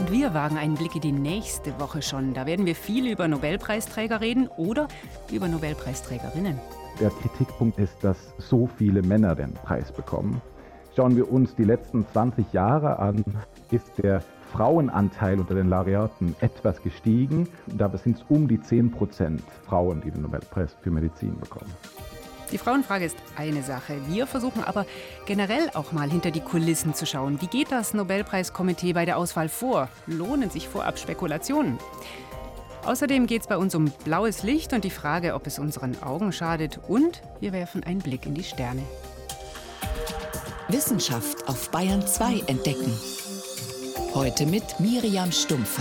Und wir wagen einen Blick in die nächste Woche schon. Da werden wir viel über Nobelpreisträger reden oder über Nobelpreisträgerinnen. Der Kritikpunkt ist, dass so viele Männer den Preis bekommen. Schauen wir uns die letzten 20 Jahre an, ist der Frauenanteil unter den Laureaten etwas gestiegen. Dabei sind es um die 10% Frauen, die den Nobelpreis für Medizin bekommen. Die Frauenfrage ist eine Sache. Wir versuchen aber generell auch mal hinter die Kulissen zu schauen. Wie geht das Nobelpreiskomitee bei der Auswahl vor? Lohnen sich vorab Spekulationen? Außerdem geht es bei uns um blaues Licht und die Frage, ob es unseren Augen schadet. Und wir werfen einen Blick in die Sterne. Wissenschaft auf Bayern 2 entdecken. Heute mit Miriam Stumpfe.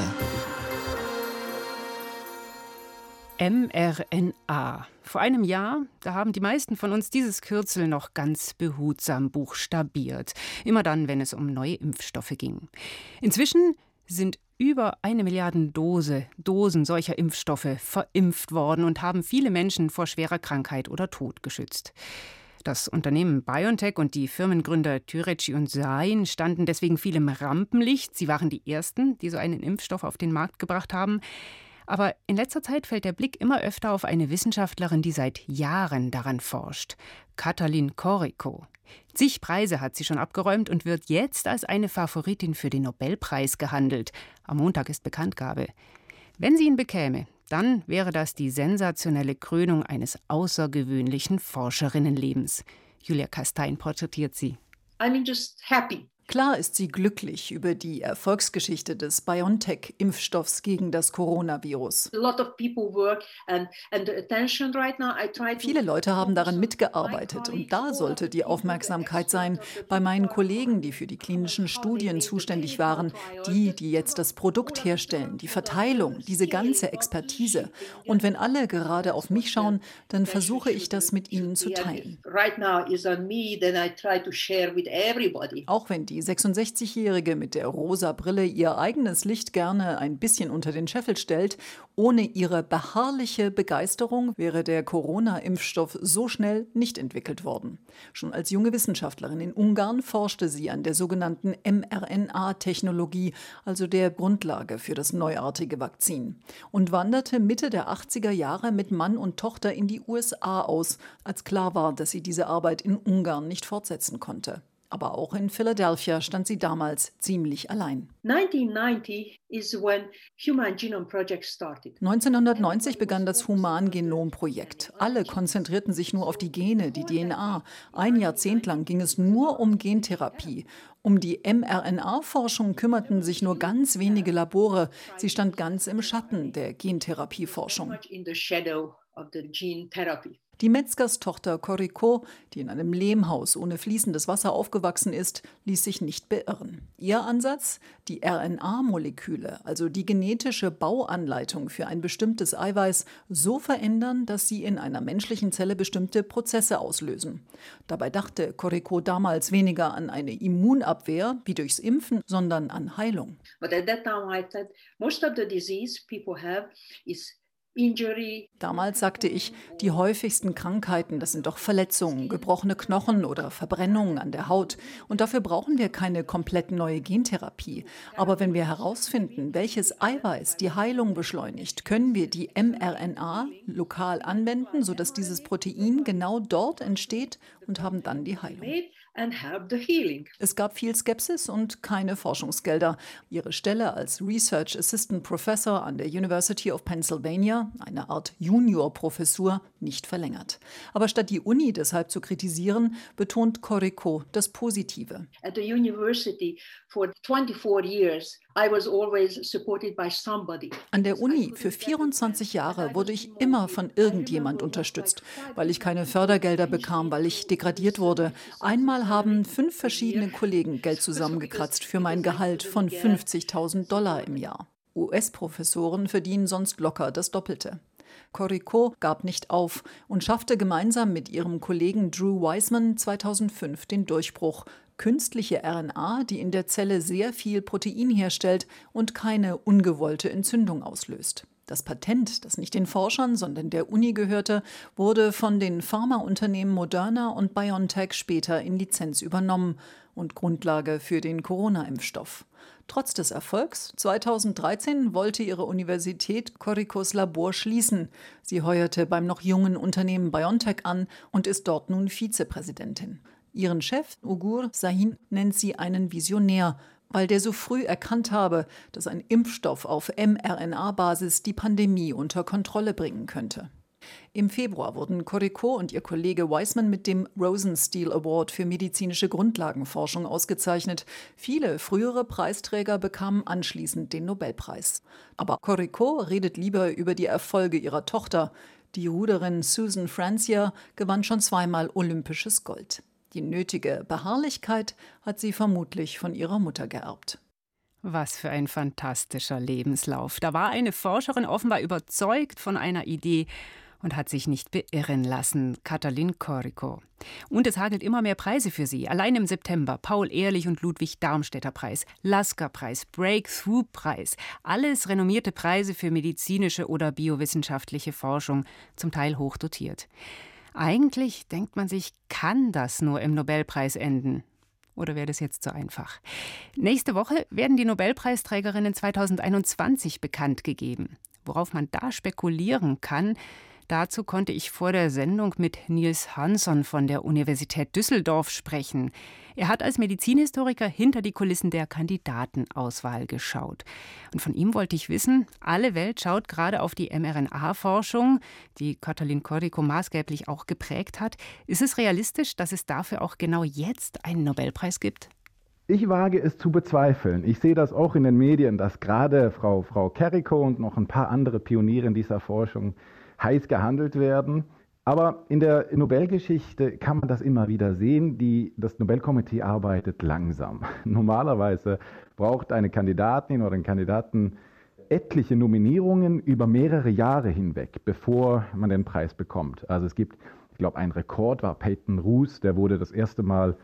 mRNA. Vor einem Jahr, da haben die meisten von uns dieses Kürzel noch ganz behutsam buchstabiert. Immer dann, wenn es um neue Impfstoffe ging. Inzwischen sind über 1 Milliarde Dosen solcher Impfstoffe verimpft worden und haben viele Menschen vor schwerer Krankheit oder Tod geschützt. Das Unternehmen BioNTech und die Firmengründer Türeci und Sain standen deswegen viel im Rampenlicht. Sie waren die Ersten, die so einen Impfstoff auf den Markt gebracht haben. Aber in letzter Zeit fällt der Blick immer öfter auf eine Wissenschaftlerin, die seit Jahren daran forscht. Katalin Karikó. Zig Preise hat sie schon abgeräumt und wird jetzt als eine Favoritin für den Nobelpreis gehandelt. Am Montag ist Bekanntgabe. Wenn sie ihn bekäme, dann wäre das die sensationelle Krönung eines außergewöhnlichen Forscherinnenlebens. Julia Kastein porträtiert sie. I'm just happy. Klar ist sie glücklich über die Erfolgsgeschichte des BioNTech-Impfstoffs gegen das Coronavirus. Viele Leute haben daran mitgearbeitet und da sollte die Aufmerksamkeit sein bei meinen Kollegen, die für die klinischen Studien zuständig waren, die jetzt das Produkt herstellen, die Verteilung, diese ganze Expertise. Und wenn alle gerade auf mich schauen, dann versuche ich das mit ihnen zu teilen. Auch wenn die 66-Jährige mit der rosa Brille ihr eigenes Licht gerne ein bisschen unter den Scheffel stellt, ohne ihre beharrliche Begeisterung wäre der Corona-Impfstoff so schnell nicht entwickelt worden. Schon als junge Wissenschaftlerin in Ungarn forschte sie an der sogenannten mRNA-Technologie, also der Grundlage für das neuartige Vakzin, und wanderte Mitte der 80er Jahre mit Mann und Tochter in die USA aus, als klar war, dass sie diese Arbeit in Ungarn nicht fortsetzen konnte. Aber auch in Philadelphia stand sie damals ziemlich allein. 1990 begann das Human-Genom-Projekt. Alle konzentrierten sich nur auf die Gene, die DNA. Ein Jahrzehnt lang ging es nur um Gentherapie. Um die mRNA-Forschung kümmerten sich nur ganz wenige Labore. Sie stand ganz im Schatten der Gentherapieforschung. Die Metzgerstochter Karikó, die in einem Lehmhaus ohne fließendes Wasser aufgewachsen ist, ließ sich nicht beirren. Ihr Ansatz? Die RNA-Moleküle, also die genetische Bauanleitung für ein bestimmtes Eiweiß, so verändern, dass sie in einer menschlichen Zelle bestimmte Prozesse auslösen. Dabei dachte Karikó damals weniger an eine Immunabwehr, wie durchs Impfen, sondern an Heilung. But at that time I thought most of the disease people have is Damals sagte ich, die häufigsten Krankheiten, das sind doch Verletzungen, gebrochene Knochen oder Verbrennungen an der Haut. Und dafür brauchen wir keine komplett neue Gentherapie. Aber wenn wir herausfinden, welches Eiweiß die Heilung beschleunigt, können wir die mRNA lokal anwenden, sodass dieses Protein genau dort entsteht und haben dann die Heilung. Es gab viel Skepsis und keine Forschungsgelder. Ihre Stelle als Research Assistant Professor an der University of Pennsylvania, eine Art Juniorprofessur, nicht verlängert. Aber statt die Uni deshalb zu kritisieren, betont Karikó das Positive. At the university for 24 years, I was always supported by somebody. An der Uni für 24 Jahre wurde ich immer von irgendjemand unterstützt, weil ich keine Fördergelder bekam, weil ich degradiert wurde. Einmal haben 5 verschiedene Kollegen Geld zusammengekratzt für mein Gehalt von $50.000 im Jahr. US-Professoren verdienen sonst locker das Doppelte. Karikó gab nicht auf und schaffte gemeinsam mit ihrem Kollegen Drew Weissman 2005 den Durchbruch. Künstliche RNA, die in der Zelle sehr viel Protein herstellt und keine ungewollte Entzündung auslöst. Das Patent, das nicht den Forschern, sondern der Uni gehörte, wurde von den Pharmaunternehmen Moderna und BioNTech später in Lizenz übernommen und Grundlage für den Corona-Impfstoff. Trotz des Erfolgs 2013 wollte ihre Universität Corricos Labor schließen. Sie heuerte beim noch jungen Unternehmen BioNTech an und ist dort nun Vizepräsidentin. Ihren Chef, Ugur Sahin, nennt sie einen Visionär, weil der so früh erkannt habe, dass ein Impfstoff auf mRNA-Basis die Pandemie unter Kontrolle bringen könnte. Im Februar wurden Corrico und ihr Kollege Weissman mit dem Rosenstiel Award für medizinische Grundlagenforschung ausgezeichnet. Viele frühere Preisträger bekamen anschließend den Nobelpreis. Aber Corrico redet lieber über die Erfolge ihrer Tochter. Die Ruderin Susan Francia gewann schon zweimal olympisches Gold. Die nötige Beharrlichkeit hat sie vermutlich von ihrer Mutter geerbt. Was für ein fantastischer Lebenslauf. Da war eine Forscherin offenbar überzeugt von einer Idee und hat sich nicht beirren lassen, Katalin Corrico. Und es hagelt immer mehr Preise für sie. Allein im September Paul-Ehrlich und Ludwig-Darmstädter-Preis, Lasker-Preis, Breakthrough-Preis. Alles renommierte Preise für medizinische oder biowissenschaftliche Forschung, zum Teil hochdotiert. Eigentlich denkt man sich, kann das nur im Nobelpreis enden? Oder wäre das jetzt zu einfach? Nächste Woche werden die Nobelpreisträgerinnen 2021 bekannt gegeben. Worauf man da spekulieren kann, dazu konnte ich vor der Sendung mit Niels Hansson von der Universität Düsseldorf sprechen. Er hat als Medizinhistoriker hinter die Kulissen der Kandidatenauswahl geschaut. Und von ihm wollte ich wissen, alle Welt schaut gerade auf die mRNA-Forschung, die Katalin Corrico maßgeblich auch geprägt hat. Ist es realistisch, dass es dafür auch genau jetzt einen Nobelpreis gibt? Ich wage es zu bezweifeln. Ich sehe das auch in den Medien, dass gerade Frau Corrico und noch ein paar andere Pioniere in dieser Forschung heiß gehandelt werden. Aber in der Nobelgeschichte kann man das immer wieder sehen. Das Nobelkomitee arbeitet langsam. Normalerweise braucht eine Kandidatin oder ein Kandidaten etliche Nominierungen über mehrere Jahre hinweg, bevor man den Preis bekommt. Also es gibt, ich glaube, ein Rekord war Peyton Roos, der wurde das erste Mal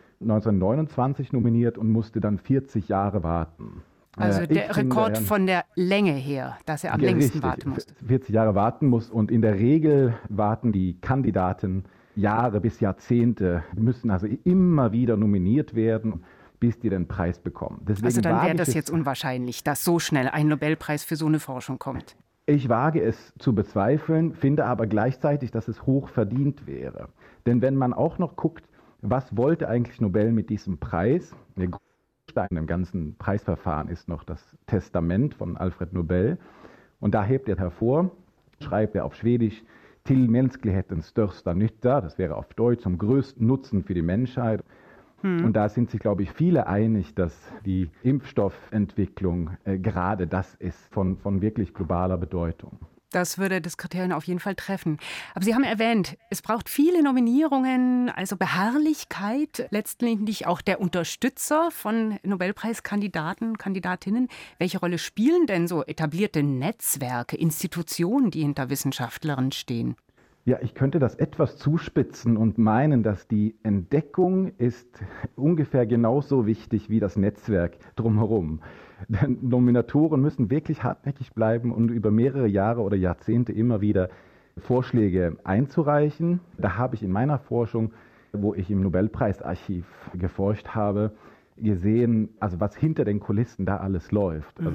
1929 nominiert und musste dann 40 Jahre warten. Also der Rekord von der Länge her, dass er am längsten warten muss. 40 Jahre warten muss und in der Regel warten die Kandidaten Jahre bis Jahrzehnte, müssen also immer wieder nominiert werden, bis die den Preis bekommen. Deswegen also dann wäre das jetzt unwahrscheinlich, dass so schnell ein Nobelpreis für so eine Forschung kommt. Ich wage es zu bezweifeln, finde aber gleichzeitig, dass es hoch verdient wäre. Denn wenn man auch noch guckt, was wollte eigentlich Nobel mit diesem Preis? Der Grundstein im ganzen Preisverfahren ist noch das Testament von Alfred Nobel. Und da hebt er hervor, schreibt er auf Schwedisch, till mänsklighetens största nytta, das wäre auf Deutsch, zum größten Nutzen für die Menschheit. Und da sind sich, glaube ich, viele einig, dass die Impfstoffentwicklung gerade das ist von wirklich globaler Bedeutung. Das würde das Kriterium auf jeden Fall treffen. Aber Sie haben erwähnt, es braucht viele Nominierungen, also Beharrlichkeit, letztendlich auch der Unterstützer von Nobelpreiskandidaten, Kandidatinnen. Welche Rolle spielen denn so etablierte Netzwerke, Institutionen, die hinter Wissenschaftlerinnen stehen? Ja, ich könnte das etwas zuspitzen und meinen, dass die Entdeckung ist ungefähr genauso wichtig wie das Netzwerk drumherum. Denn Nominatoren müssen wirklich hartnäckig bleiben und über mehrere Jahre oder Jahrzehnte immer wieder Vorschläge einzureichen. Da habe ich in meiner Forschung, wo ich im Nobelpreisarchiv geforscht habe, gesehen, also was hinter den Kulissen da alles läuft. Also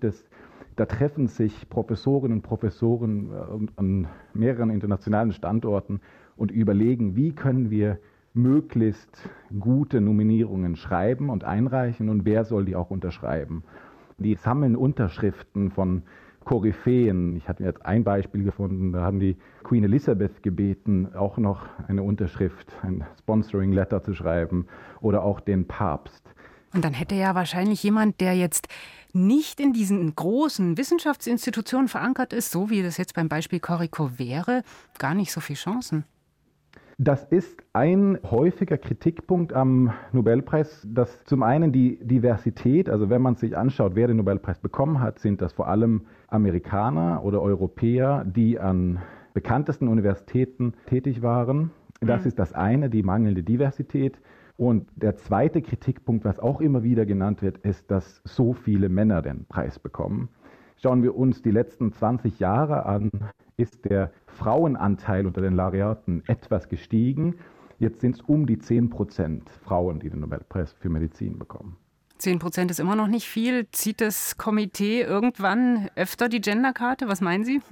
da treffen sich Professorinnen und Professoren an mehreren internationalen Standorten und überlegen, wie können wir möglichst gute Nominierungen schreiben und einreichen und wer soll die auch unterschreiben. Die sammeln Unterschriften von Koryphäen. Ich hatte jetzt ein Beispiel gefunden, da haben die Queen Elizabeth gebeten, auch noch eine Unterschrift, ein Sponsoring Letter zu schreiben oder auch den Papst. Und dann hätte ja wahrscheinlich jemand, der jetzt nicht in diesen großen Wissenschaftsinstitutionen verankert ist, so wie das jetzt beim Beispiel Corrico wäre, gar nicht so viele Chancen. Das ist ein häufiger Kritikpunkt am Nobelpreis, dass zum einen die Diversität, also wenn man sich anschaut, wer den Nobelpreis bekommen hat, sind das vor allem Amerikaner oder Europäer, die an bekanntesten Universitäten tätig waren. Das ist das eine, die mangelnde Diversität. Und der zweite Kritikpunkt, was auch immer wieder genannt wird, ist, dass so viele Männer den Preis bekommen. Schauen wir uns die letzten 20 Jahre an, ist der Frauenanteil unter den Laureaten etwas gestiegen. Jetzt sind es um die 10% Frauen, die den Nobelpreis für Medizin bekommen. 10% ist immer noch nicht viel. Zieht das Komitee irgendwann öfter die Genderkarte? Was meinen Sie?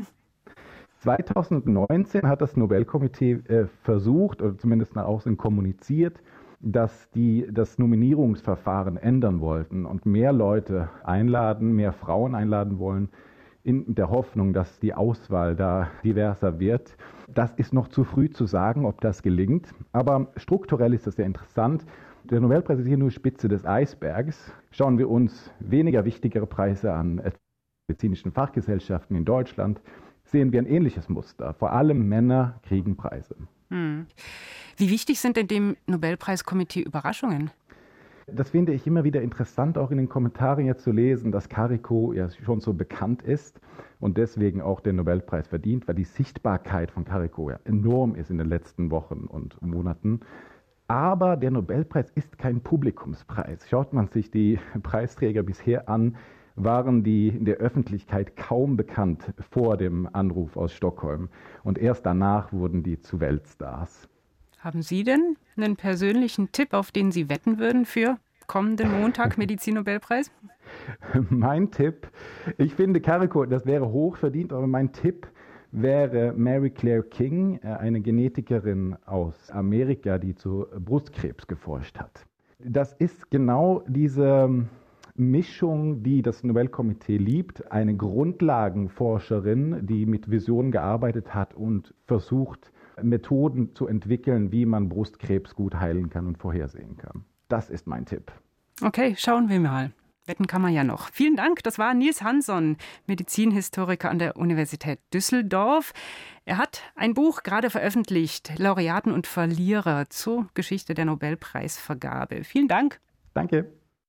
2019 hat das Nobelkomitee versucht, oder zumindest nach außen kommuniziert, dass die das Nominierungsverfahren ändern wollten und mehr Leute einladen, mehr Frauen einladen wollen, in der Hoffnung, dass die Auswahl da diverser wird. Das ist noch zu früh zu sagen, ob das gelingt. Aber strukturell ist das sehr interessant. Der Nobelpreis ist hier nur Spitze des Eisbergs. Schauen wir uns weniger wichtigere Preise an, medizinischen Fachgesellschaften in Deutschland, sehen wir ein ähnliches Muster. Vor allem Männer kriegen Preise. Wie wichtig sind denn dem Nobelpreiskomitee Überraschungen? Das finde ich immer wieder interessant, auch in den Kommentaren jetzt zu lesen, dass Carico ja schon so bekannt ist und deswegen auch den Nobelpreis verdient, weil die Sichtbarkeit von Carico ja enorm ist in den letzten Wochen und Monaten. Aber der Nobelpreis ist kein Publikumspreis. Schaut man sich die Preisträger bisher an, waren die in der Öffentlichkeit kaum bekannt vor dem Anruf aus Stockholm. Und erst danach wurden die zu Weltstars. Haben Sie denn einen persönlichen Tipp, auf den Sie wetten würden für kommenden Montag Medizin-Nobelpreis? Mein Tipp, ich finde Carico, das wäre hochverdient, aber mein Tipp wäre Mary Claire King, eine Genetikerin aus Amerika, die zu Brustkrebs geforscht hat. Das ist genau diese Mischung, die das Nobelkomitee liebt, eine Grundlagenforscherin, die mit Visionen gearbeitet hat und versucht, Methoden zu entwickeln, wie man Brustkrebs gut heilen kann und vorhersehen kann. Das ist mein Tipp. Okay, schauen wir mal. Wetten kann man ja noch. Vielen Dank, das war Niels Hansson, Medizinhistoriker an der Universität Düsseldorf. Er hat ein Buch gerade veröffentlicht, Laureaten und Verlierer zur Geschichte der Nobelpreisvergabe. Vielen Dank. Danke.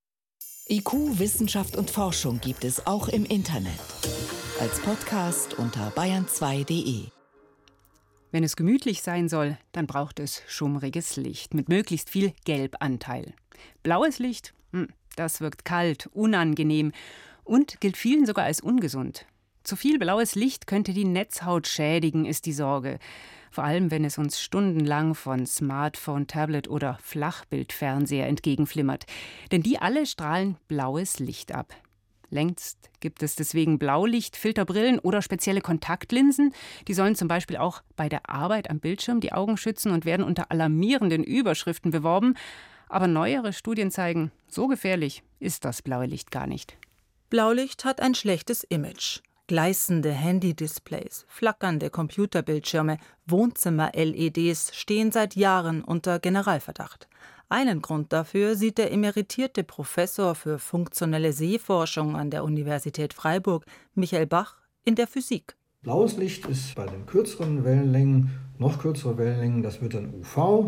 IQ, Wissenschaft und Forschung gibt es auch im Internet. Als Podcast unter bayern2.de. Wenn es gemütlich sein soll, dann braucht es schummriges Licht mit möglichst viel Gelbanteil. Blaues Licht, das wirkt kalt, unangenehm und gilt vielen sogar als ungesund. Zu viel blaues Licht könnte die Netzhaut schädigen, ist die Sorge. Vor allem, wenn es uns stundenlang von Smartphone, Tablet oder Flachbildfernseher entgegenflimmert. Denn die alle strahlen blaues Licht ab. Längst gibt es deswegen Blaulichtfilterbrillen oder spezielle Kontaktlinsen. Die sollen zum Beispiel auch bei der Arbeit am Bildschirm die Augen schützen und werden unter alarmierenden Überschriften beworben. Aber neuere Studien zeigen, so gefährlich ist das blaue Licht gar nicht. Blaulicht hat ein schlechtes Image. Gleißende Handy-Displays, flackernde Computerbildschirme, Wohnzimmer-LEDs stehen seit Jahren unter Generalverdacht. Einen Grund dafür sieht der emeritierte Professor für funktionelle Sehforschung an der Universität Freiburg, Michael Bach, in der Physik. Blaues Licht ist bei den kürzeren Wellenlängen, noch kürzere Wellenlängen, das wird dann UV.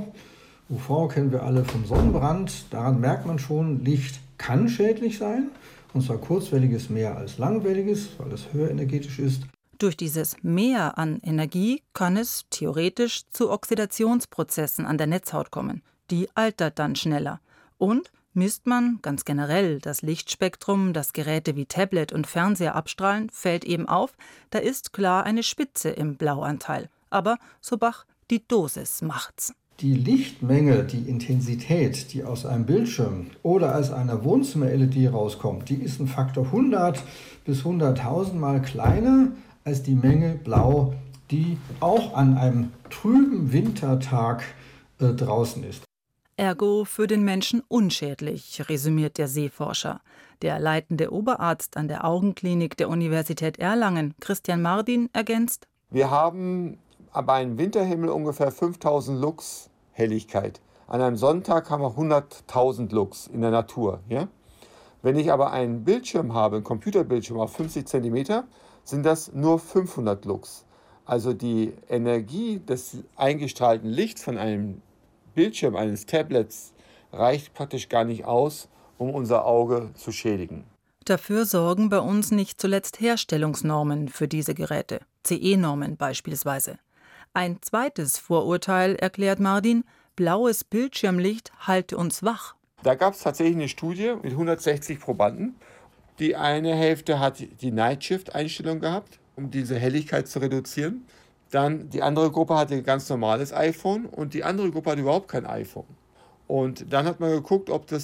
UV kennen wir alle vom Sonnenbrand. Daran merkt man schon, Licht kann schädlich sein. Und zwar kurzwelliges mehr als langwelliges, weil es höher energetisch ist. Durch dieses Mehr an Energie kann es theoretisch zu Oxidationsprozessen an der Netzhaut kommen. Die altert dann schneller. Und misst man ganz generell das Lichtspektrum, das Geräte wie Tablet und Fernseher abstrahlen, fällt eben auf, da ist klar eine Spitze im Blauanteil. Aber, so Bach, die Dosis macht's. Die Lichtmenge, die Intensität, die aus einem Bildschirm oder aus einer Wohnzimmer-LED rauskommt, die ist ein Faktor 100 bis 100.000 Mal kleiner als die Menge Blau, die auch an einem trüben Wintertag draußen ist. Ergo für den Menschen unschädlich, resümiert der Sehforscher. Der leitende Oberarzt an der Augenklinik der Universität Erlangen, Christian Mardin, ergänzt: Wir haben bei einem Winterhimmel ungefähr 5000 Lux Helligkeit. An einem Sonntag haben wir 100.000 Lux in der Natur. Ja? Wenn ich aber einen Bildschirm habe, einen Computerbildschirm auf 50 cm, sind das nur 500 Lux. Also die Energie des eingestrahlten Lichts von einem Bildschirm, eines Tablets, reicht praktisch gar nicht aus, um unser Auge zu schädigen. Dafür sorgen bei uns nicht zuletzt Herstellungsnormen für diese Geräte, CE-Normen beispielsweise. Ein zweites Vorurteil, erklärt Mardin, blaues Bildschirmlicht halte uns wach. Da gab es tatsächlich eine Studie mit 160 Probanden. Die eine Hälfte hat die Night-Shift-Einstellung gehabt, um diese Helligkeit zu reduzieren. Dann die andere Gruppe hatte ein ganz normales iPhone und die andere Gruppe hatte überhaupt kein iPhone. Und dann hat man geguckt, ob das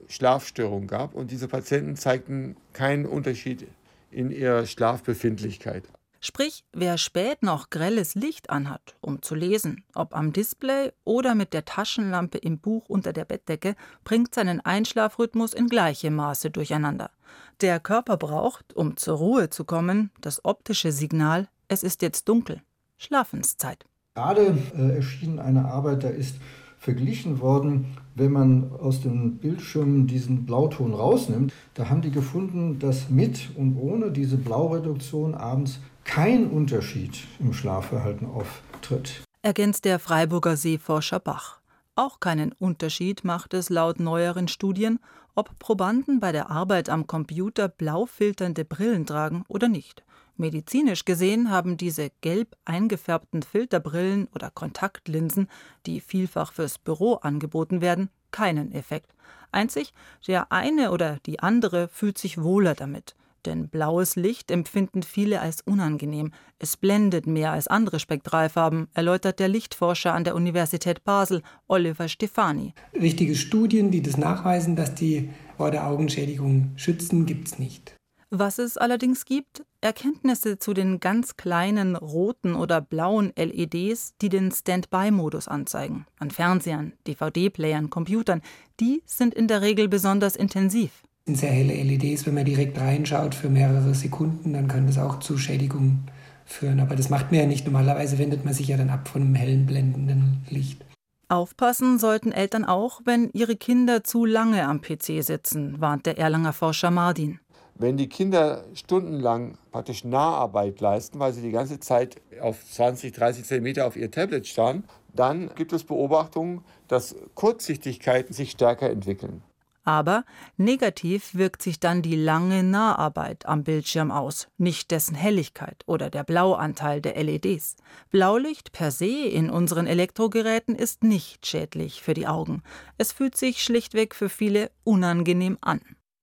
Schlafstörungen gab und diese Patienten zeigten keinen Unterschied in ihrer Schlafbefindlichkeit. Sprich, wer spät noch grelles Licht anhat, um zu lesen, ob am Display oder mit der Taschenlampe im Buch unter der Bettdecke, bringt seinen Einschlafrhythmus in gleichem Maße durcheinander. Der Körper braucht, um zur Ruhe zu kommen, das optische Signal, es ist jetzt dunkel, Schlafenszeit. Gerade erschien eine Arbeit, da ist verglichen worden, wenn man aus den Bildschirmen diesen Blauton rausnimmt, da haben die gefunden, dass mit und ohne diese Blaureduktion abends kein Unterschied im Schlafverhalten auftritt. Ergänzt der Freiburger Sehforscher Bach. Auch keinen Unterschied macht es laut neueren Studien, ob Probanden bei der Arbeit am Computer blau filternde Brillen tragen oder nicht. Medizinisch gesehen haben diese gelb eingefärbten Filterbrillen oder Kontaktlinsen, die vielfach fürs Büro angeboten werden, keinen Effekt. Einzig, der eine oder die andere fühlt sich wohler damit. Denn blaues Licht empfinden viele als unangenehm. Es blendet mehr als andere Spektralfarben, erläutert der Lichtforscher an der Universität Basel, Oliver Stefani. Richtige Studien, die das nachweisen, dass die vor der Augenschädigung schützen, gibt es nicht. Was es allerdings gibt, Erkenntnisse zu den ganz kleinen roten oder blauen LEDs, die den Standby-Modus anzeigen. An Fernsehern, DVD-Playern, Computern, die sind in der Regel besonders intensiv. Das sind sehr helle LEDs, wenn man direkt reinschaut für mehrere Sekunden, dann kann das auch zu Schädigungen führen. Aber das macht man ja nicht. Normalerweise wendet man sich ja dann ab von einem hellen, blendenden Licht. Aufpassen sollten Eltern auch, wenn ihre Kinder zu lange am PC sitzen, warnt der Erlanger Forscher Mardin. Wenn die Kinder stundenlang praktisch Naharbeit leisten, weil sie die ganze Zeit auf 20, 30 Zentimeter auf ihr Tablet starren, dann gibt es Beobachtungen, dass Kurzsichtigkeiten sich stärker entwickeln. Aber negativ wirkt sich dann die lange Naharbeit am Bildschirm aus, nicht dessen Helligkeit oder der Blauanteil der LEDs. Blaulicht per se in unseren Elektrogeräten ist nicht schädlich für die Augen. Es fühlt sich schlichtweg für viele unangenehm an.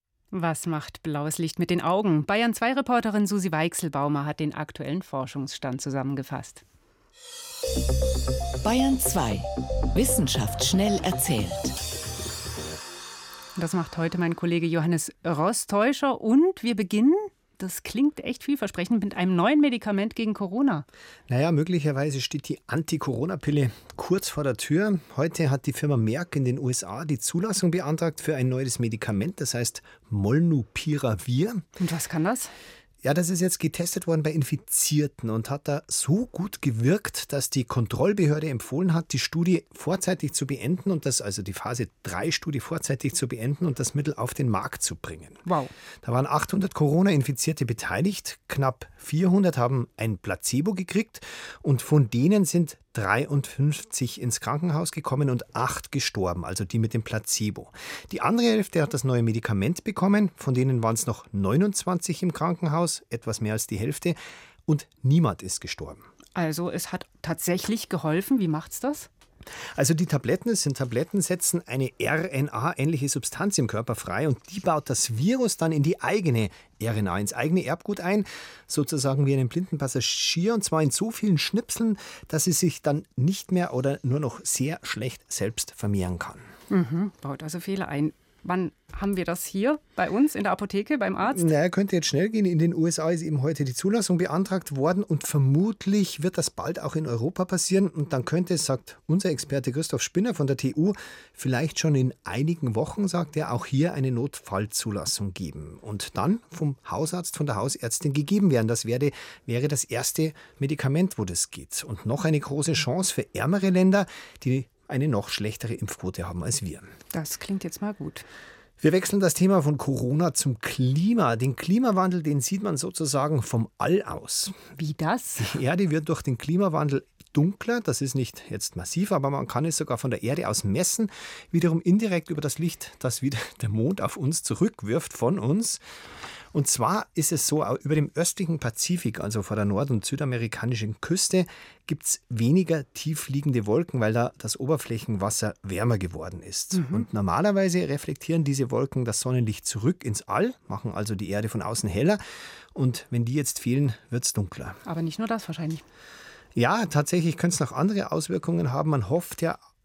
Was macht blaues Licht mit den Augen? Bayern-2-Reporterin Susi Weichselbaumer hat den aktuellen Forschungsstand zusammengefasst. Bayern 2. Wissenschaft schnell erzählt. Das macht heute mein Kollege Johannes Rostäuscher. Und wir beginnen, das klingt echt vielversprechend, mit einem neuen Medikament gegen Corona. Naja, möglicherweise steht die Anti-Corona-Pille kurz vor der Tür. Heute hat die Firma Merck in den USA die Zulassung beantragt für ein neues Medikament, das heißt Molnupiravir. Und was kann das? Ja, das ist jetzt getestet worden bei Infizierten und hat da so gut gewirkt, dass die Kontrollbehörde empfohlen hat, die Studie vorzeitig zu beenden und die Phase 3-Studie vorzeitig zu beenden und das Mittel auf den Markt zu bringen. Wow. Da waren 800 Corona-Infizierte beteiligt, knapp 400 haben ein Placebo gekriegt und von denen sind 53 ins Krankenhaus gekommen und 8 gestorben, also die mit dem Placebo. Die andere Hälfte hat das neue Medikament bekommen, von denen waren es noch 29 im Krankenhaus, etwas mehr als die Hälfte, und niemand ist gestorben. Also es hat tatsächlich geholfen. Wie macht's das? Also die Tabletten setzen eine RNA-ähnliche Substanz im Körper frei und die baut das Virus dann in die eigene RNA, ins eigene Erbgut ein, sozusagen wie einen blinden Passagier, und zwar in so vielen Schnipseln, dass es sich dann nicht mehr oder nur noch sehr schlecht selbst vermehren kann. Baut also Fehler ein. Wann haben wir das hier bei uns in der Apotheke, beim Arzt? Naja, könnte jetzt schnell gehen. In den USA ist eben heute die Zulassung beantragt worden und vermutlich wird das bald auch in Europa passieren. Und dann könnte es, sagt unser Experte Christoph Spinner von der TU, vielleicht schon in einigen Wochen, sagt er, auch hier eine Notfallzulassung geben. Und dann vom Hausarzt, von der Hausärztin gegeben werden. Das wäre das erste Medikament, wo das geht. Und noch eine große Chance für ärmere Länder, die eine noch schlechtere Impfquote haben als wir. Das klingt jetzt mal gut. Wir wechseln das Thema von Corona zum Klima. Den Klimawandel, den sieht man sozusagen vom All aus. Wie das? Die Erde wird durch den Klimawandel dunkler. Das ist nicht jetzt massiv, aber man kann es sogar von der Erde aus messen. Wiederum indirekt über das Licht, das wieder der Mond auf uns zurückwirft von uns. Und zwar ist es so, über dem östlichen Pazifik, also vor der nord- und südamerikanischen Küste, gibt es weniger tiefliegende Wolken, weil da das Oberflächenwasser wärmer geworden ist. Und normalerweise reflektieren diese Wolken das Sonnenlicht zurück ins All, machen also die Erde von außen heller. Und wenn die jetzt fehlen, wird es dunkler. Aber nicht nur das wahrscheinlich. Ja, tatsächlich könnte es noch andere Auswirkungen haben. Man hofft ja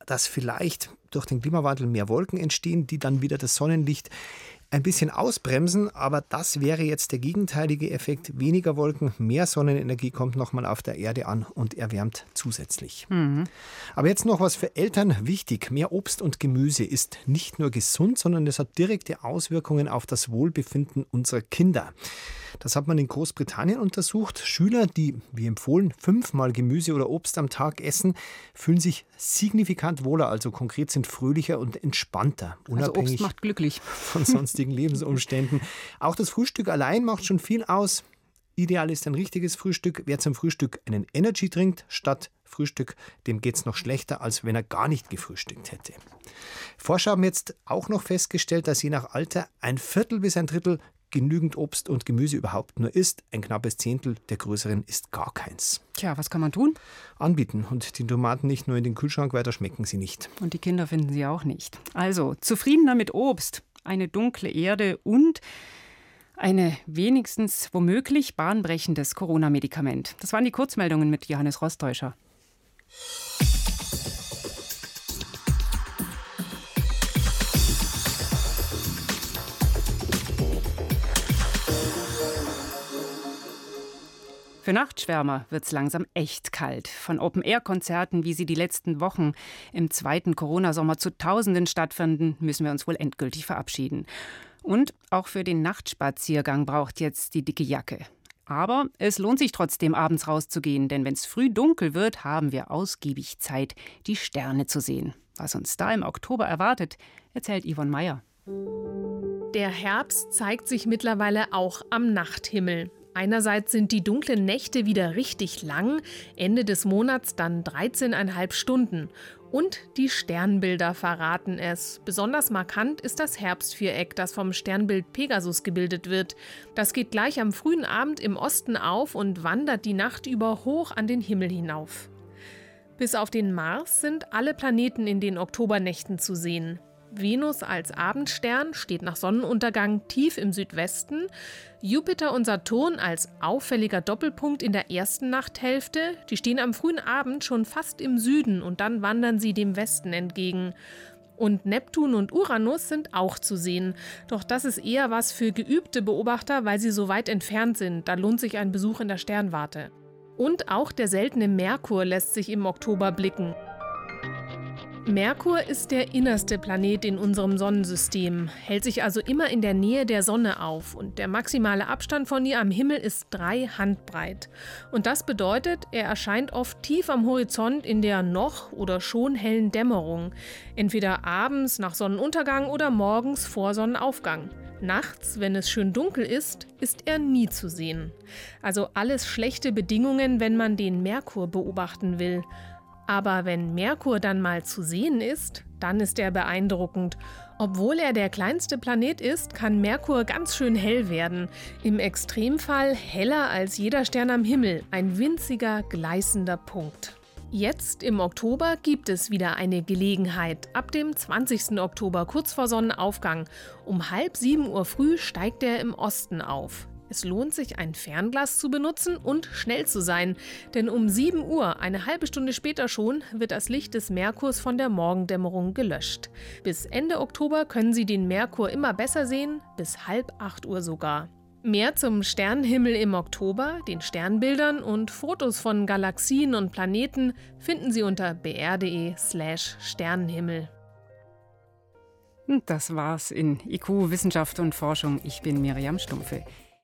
dass vielleicht durch den Klimawandel mehr Wolken entstehen, die dann wieder das Sonnenlicht ein bisschen ausbremsen, aber das wäre jetzt der gegenteilige Effekt. Weniger Wolken, mehr Sonnenenergie kommt nochmal auf der Erde an und erwärmt zusätzlich. Aber jetzt noch was für Eltern wichtig. Mehr Obst und Gemüse ist nicht nur gesund, sondern es hat direkte Auswirkungen auf das Wohlbefinden unserer Kinder. Das hat man in Großbritannien untersucht. Schüler, die, wie empfohlen, 5-mal Gemüse oder Obst am Tag essen, fühlen sich signifikant wohler, also konkret sind fröhlicher und entspannter. Also Obst macht glücklich. Von sonstigen Lebensumständen. Auch das Frühstück allein macht schon viel aus. Ideal ist ein richtiges Frühstück. Wer zum Frühstück einen Energy trinkt statt Frühstück, dem geht es noch schlechter, als wenn er gar nicht gefrühstückt hätte. Forscher haben jetzt auch noch festgestellt, dass je nach Alter 1/4 bis 1/3 genügend Obst und Gemüse überhaupt nur isst. Ein knappes 1/10 der größeren isst gar keins. Tja, was kann man tun? Anbieten und die Tomaten nicht nur in den Kühlschrank, weiter schmecken sie nicht. Und die Kinder finden sie auch nicht. Also, zufriedener mit Obst, eine dunkle Erde und eine wenigstens womöglich bahnbrechendes Corona-Medikament. Das waren die Kurzmeldungen mit Johannes Rostäuscher. Für Nachtschwärmer wird's langsam echt kalt. Von Open-Air-Konzerten, wie sie die letzten Wochen im zweiten Corona-Sommer zu Tausenden stattfanden, müssen wir uns wohl endgültig verabschieden. Und auch für den Nachtspaziergang braucht jetzt die dicke Jacke. Aber es lohnt sich trotzdem, abends rauszugehen, denn wenn es früh dunkel wird, haben wir ausgiebig Zeit, die Sterne zu sehen. Was uns da im Oktober erwartet, erzählt Yvonne Meyer. Der Herbst zeigt sich mittlerweile auch am Nachthimmel. Einerseits sind die dunklen Nächte wieder richtig lang, Ende des Monats dann 13,5 Stunden. Und die Sternbilder verraten es. Besonders markant ist das Herbstviereck, das vom Sternbild Pegasus gebildet wird. Das geht gleich am frühen Abend im Osten auf und wandert die Nacht über hoch an den Himmel hinauf. Bis auf den Mars sind alle Planeten in den Oktobernächten zu sehen. Venus als Abendstern steht nach Sonnenuntergang tief im Südwesten, Jupiter und Saturn als auffälliger Doppelpunkt in der ersten Nachthälfte, die stehen am frühen Abend schon fast im Süden und dann wandern sie dem Westen entgegen. Und Neptun und Uranus sind auch zu sehen, doch das ist eher was für geübte Beobachter, weil sie so weit entfernt sind, da lohnt sich ein Besuch in der Sternwarte. Und auch der seltene Merkur lässt sich im Oktober blicken. Merkur ist der innerste Planet in unserem Sonnensystem, hält sich also immer in der Nähe der Sonne auf und der maximale Abstand von ihr am Himmel ist 3 Handbreit. Und das bedeutet, er erscheint oft tief am Horizont in der noch oder schon hellen Dämmerung, entweder abends nach Sonnenuntergang oder morgens vor Sonnenaufgang. Nachts, wenn es schön dunkel ist er nie zu sehen. Also alles schlechte Bedingungen, wenn man den Merkur beobachten will. Aber wenn Merkur dann mal zu sehen ist, dann ist er beeindruckend. Obwohl er der kleinste Planet ist, kann Merkur ganz schön hell werden. Im Extremfall heller als jeder Stern am Himmel, ein winziger, gleißender Punkt. Jetzt im Oktober gibt es wieder eine Gelegenheit. Ab dem 20. Oktober, kurz vor Sonnenaufgang, um 6:30 Uhr früh steigt er im Osten auf. Es lohnt sich, ein Fernglas zu benutzen und schnell zu sein, denn um 7 Uhr, eine halbe Stunde später schon, wird das Licht des Merkurs von der Morgendämmerung gelöscht. Bis Ende Oktober können Sie den Merkur immer besser sehen, bis 7:30 Uhr sogar. Mehr zum Sternenhimmel im Oktober, den Sternbildern und Fotos von Galaxien und Planeten finden Sie unter br.de/Sternenhimmel. Das war's in IQ Wissenschaft und Forschung. Ich bin Miriam Stumpfe.